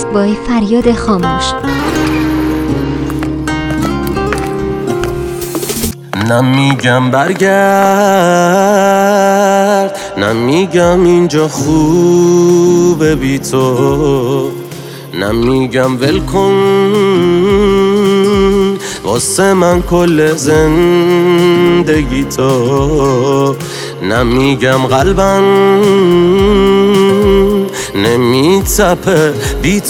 بای فریاد خاموش. نمیگم برگرد، نمیگم اینجا خوبه بی تو، نمیگم ول کن واسه من کل زندگی تو، نمیگم قلبم نمیتپه بی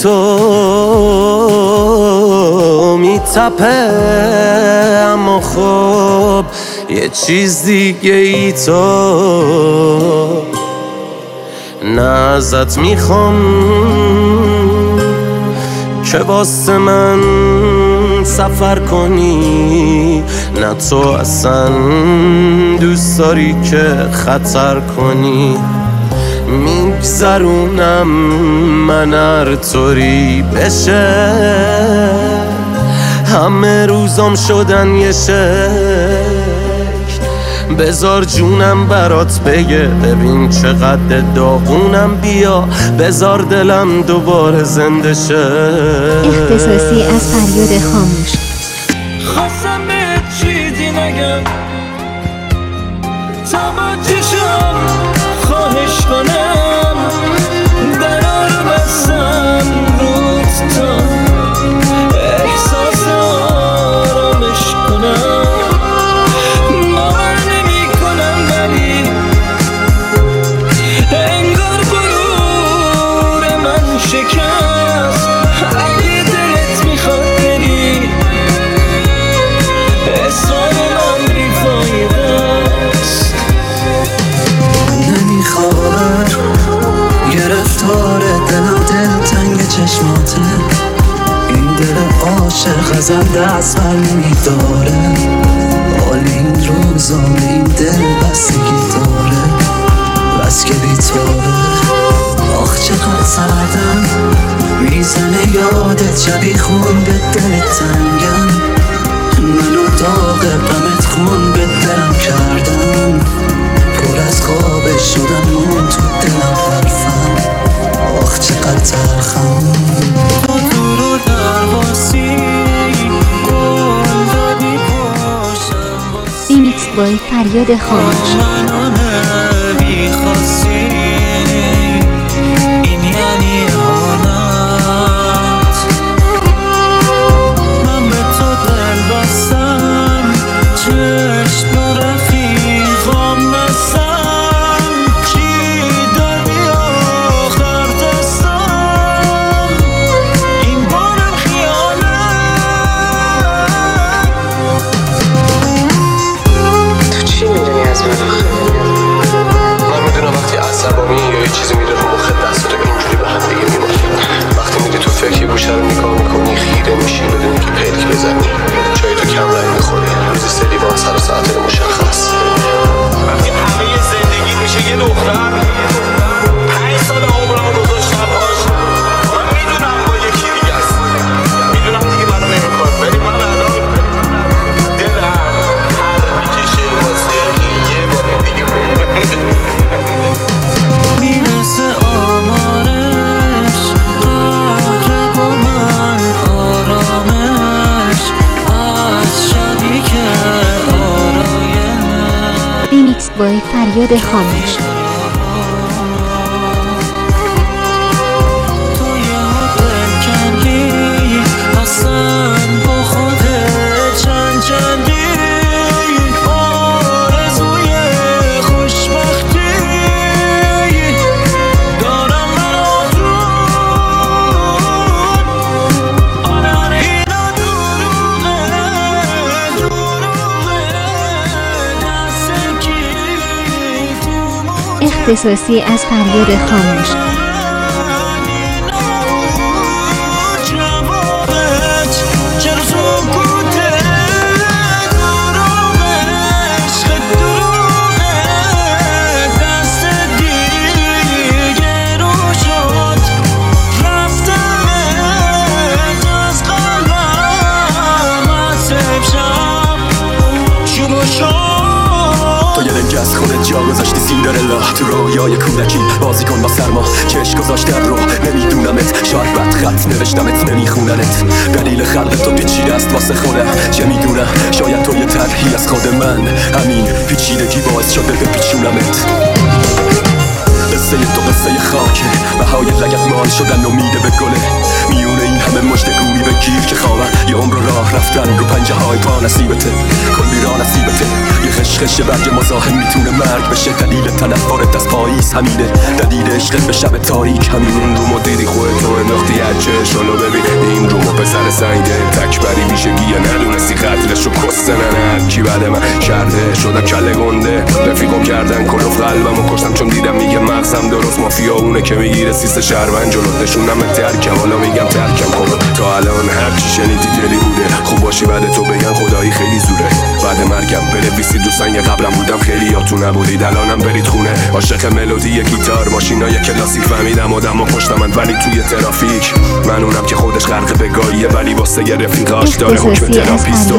تو، میتپه اما خب یه چیز دیگه ای تو، نه ازت میخوام که واسه من سفر کنی، نه تو اصلا دوست داری که خطر کنی، میگذرونم من هر طوری بشه، همه روزام شدن یه شکل، بذار جونم برات بگه ببین چقدر داغونم، بیا بذار دلم دوباره زنده شه. اختصاصی از فریاد خاموش. خواستم به چیزی نگم تا با چشم خواهش کنم، درار بستم روت تا احساس آرامش کنم، باور نمی کنم ولی انگار غرور من شکست، اگه دلت میخواد بری اصرار من بی‌فایده‌ست. نمیخواد گرفتار دلم، دلتنگ چشماته، این دل عاشق ازم دست بر نمیداره، حال این روزا این دل بستگی داره، بس که بیتاره. آخ چقدر سردم میزنه یادت، شبی خون به دلت تنگم، منو داغ غمت خون به دلم کردم، پر از خوابش شدم مون تو دلم حرفم، آخ چقدر تلخم. تو دور و درواسی گل دادی پاشم واسی، ریمیکس بای فریاد خاموش. منو نمیخواستی، این یعنی اهانت، من به تو دل بستم، چشم و رفیقام بستم، چی دادی آخر دستم، این بارم خیانت. تو چی میدونی از من آخه؟ من میدونم وقتی عصبانی یا یه چیزی میره رو مخت دستاتو اینجوری به هم دیگه میمونی، وقتی میدی تو فکر گوشه رو نگاه میکنی خیره میشی بدونی که پلک بزنی، جایی تو کم رنگ میخوری، روزی سه لیوان سر و ساعت مشخص، وقتی همه زندگی میشه یه دختر 5 سال عمرمو گذاشتم باش، من میدونم با یکی دیگه است، میدونم دیگه منو نمیخواد، ولی من الان دلم هر میکشه واسه یه بار دیگه میرسه آمارش، قهر با من آرامش، از شبی که آرایش. ریمیکس بای فریاد خاموش. تو یه دل کندی اصلا با خودت چندی، آرزوی خوشبختی دارم من آدون، آره اینا دروغه دست کی تو اختصاصی از فریاد خاموش. تو یه از خودت جا گذاشتی سیندرلا تو رویای کودکی بازی کن با سرما چش گذاشتن رو نمیدونمت شاید بد خط نوشتمت نمیخوننت دلیل خلق تو پیچیده است واسه خودم چه میدونم شاید تو یه طرحی از خود من همین پیچیدگی باعث شده بپیچونمت قصه تو قصه خاکه بهای لگت مال شدن امیده به گله میونه این همه مشت گوری به گیر که خوابن یه عمر راه رفتن رو پنجه های پا نصیبته کلی راه نصیبته یه خشخش برگ مزاحم میتونه مرگ بشه دلیل تنفرت از پاییز همینه دلیل عشقت به شب تاریک همین این رومو دیدی خودتو انداختی هرچه شالو ببین این رومو پسر سنگه تکبری ویژگیه ندونستی قتلشو کستنن کی بعد من کرده شدم کله گنده رفیقم کردن کلوف قلبمو کشتم چون دیدم میگه مغزم درست مافیا اونه که میگیره سیست شهروند جلوت نشونم ترکم حالا میگم ترکم کن تا الان هر چی شنیدی دلی بوده خوب باشی بعد تو بگن خدایی خیلی زوره بعد مرگم بنویسید رو سنگ قبرم بودم خیلی یاتون نبودید الانم برید خونه عاشق ملودی گیتار ماشینای کلاسیک فهمیدم آدمو پشتمن ولی توی ترافیک من اونم که خودش غرق بگاهیه ولی واسه یه رفیقاش داره حکم تراپیستو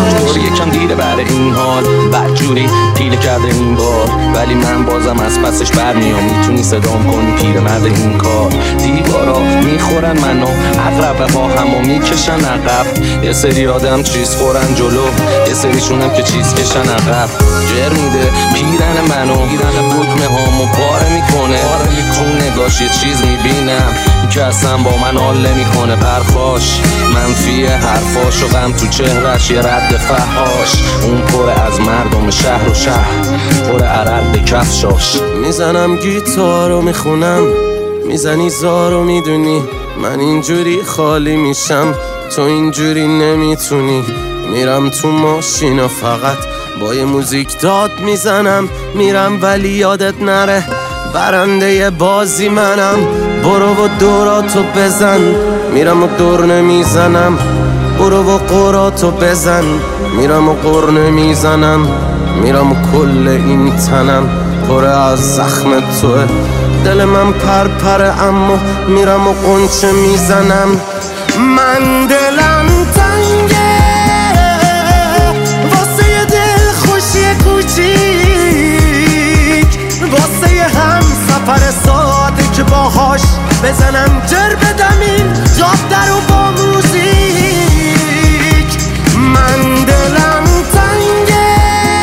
یکم دیره برای این حال بدجوری پیله کرده این بار ولی من بازم از پسش برمیام میتونی صدام کنی پیرمرد این کار دیوارا میخورن منو عقرب با همو میکشن عقب یه سری آدم چیز خورن جلو یه سریشونم که چیز کشن عقب جر میده پیرن منو بودمه هامو پاره میکنه چون نگاش یه چیز میبینم که اصلا با من حال نمیکنه پرخاش منفی حرفاش و غم تو چهرش یه رد فحاش اون پره از مردم شهر و شهر پره عرق به کفشاش میزنم گیتارو میخونم میزنی زارو میدونی من اینجوری خالی میشم تو اینجوری نمیتونی میرم تو ماشینا فقط با یه موزیک داد میزنم میرم ولی یادت نره برنده بازی منم برو و دوراتو بزن میرم و دور نمیزنم برو و قراتو بزن میرم و قر نمیزنم میرم و کل این تنم پر از زخم توه دل من پرپره اما میرم و قنچه میزنم من دلم تنگه واسه یه دل خوشی کوچیک واسه یه هم سفر ساده که باهاش بزنم جر بدم این جاده رو با موزیک من دلم تنگه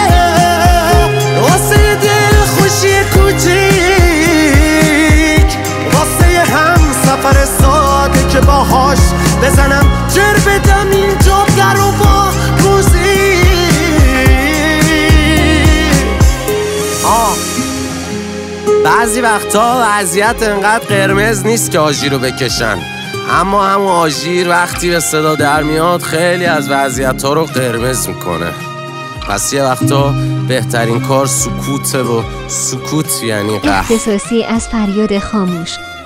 واسه یه دل خوشی کوچیک واسه یه هم سفر ساده که باهاش بزنم جر بدم این جاده رو با موزیک بعضی وقتا وضعیت انقدر قرمز نیست که آژیر رو بکشن اما همون آژیر وقتی به صدا در میاد خیلی از وضعیت ها رو قرمز میکنه پس یه وقتا بهترین کار سکوته و سکوت یعنی قهر اختصاصی از فریاد خاموش